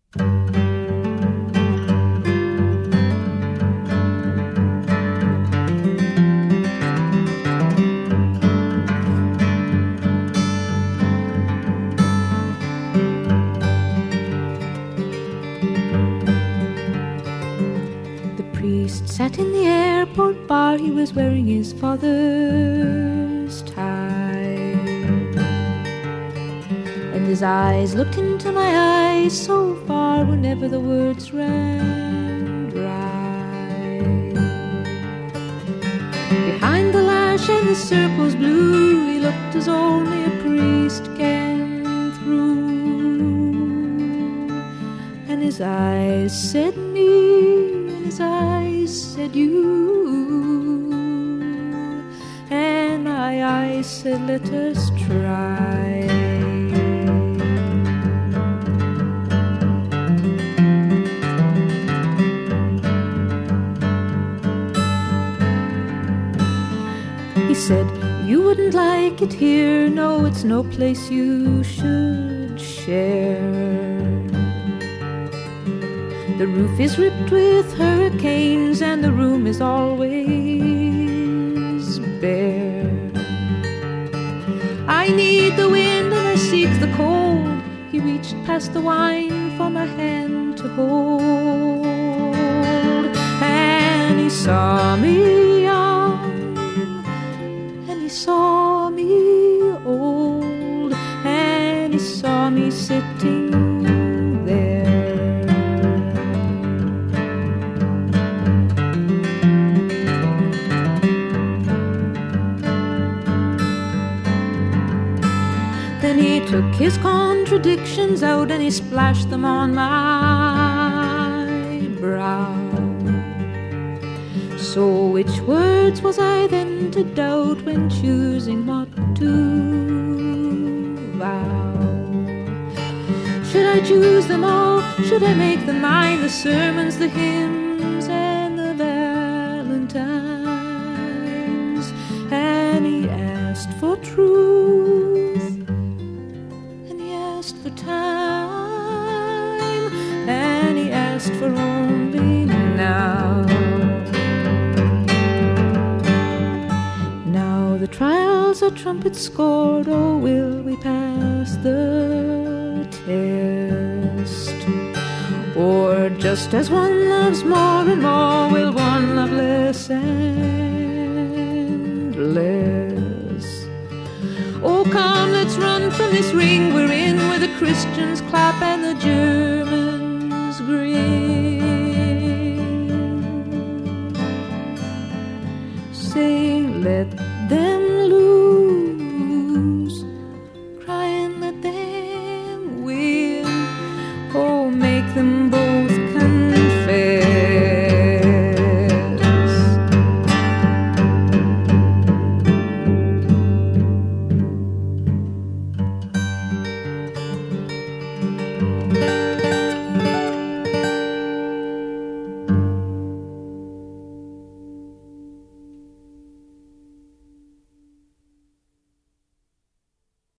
Sat in the airport bar, he was wearing his father's tie, and his eyes looked into my eyes so far whenever the words ran dry. Behind the lash and the circles blue, he looked as only a priest can through, and his eyes said me, his eyes said you, and my eyes said let us try. He said, you wouldn't like it here, no, it's no place you should share. The roof is ripped with hurricanes and the room is always bare. I need the wind and I seek the cold. He reached past the wine for my hand to hold, and he saw me young, and he saw me old, and he saw me sitting there. He took his contradictions out and he splashed them on my brow. So which words was I then to doubt when choosing what to vow? Should I choose them all? Should I make them mine? The sermons, the hymns, and the valentines? And he asked for truth, for time, and he asked for only now. Now the trials are trumpet scored, oh, will we pass the test? Or just as one loves more and more, will one love less and less? Oh, come, let's run from this ring we're in, where the Christians clap and the Jews